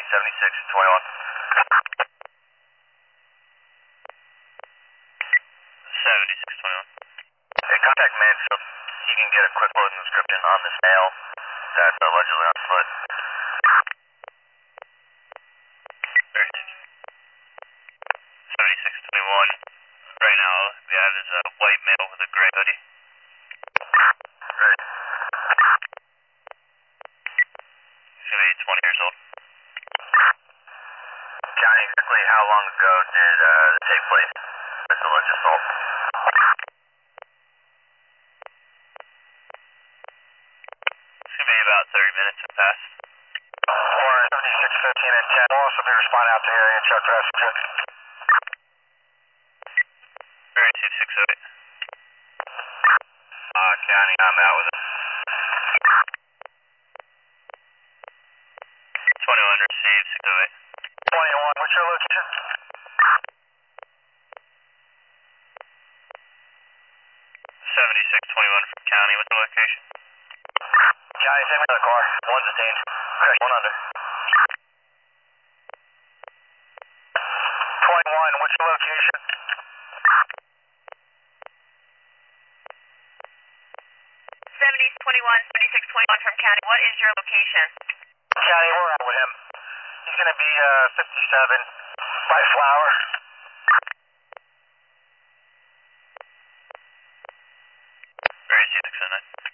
7621. 7621. Hey, contact Mansfield. You can get a quick loading description on this male that's allegedly on foot. 7621. Right now, we have is a white male with a gray hoodie. Right. He's going to be 20 years old. Johnny, exactly how long ago did it take place? This alleged assault. It's going to be about 30 minutes to pass. 7615 and 10. We'll also be responding out to area truck for us. 2608. County, I'm out with it. 21 received, 608. 21, what's your location? 7621 from county, what's the location? County, send me the car. One's detained. Crash one under. 21, what's your location? 7621 from county. What is your location? County, we're out with him. He's going to be 57 by Flower. Very 609.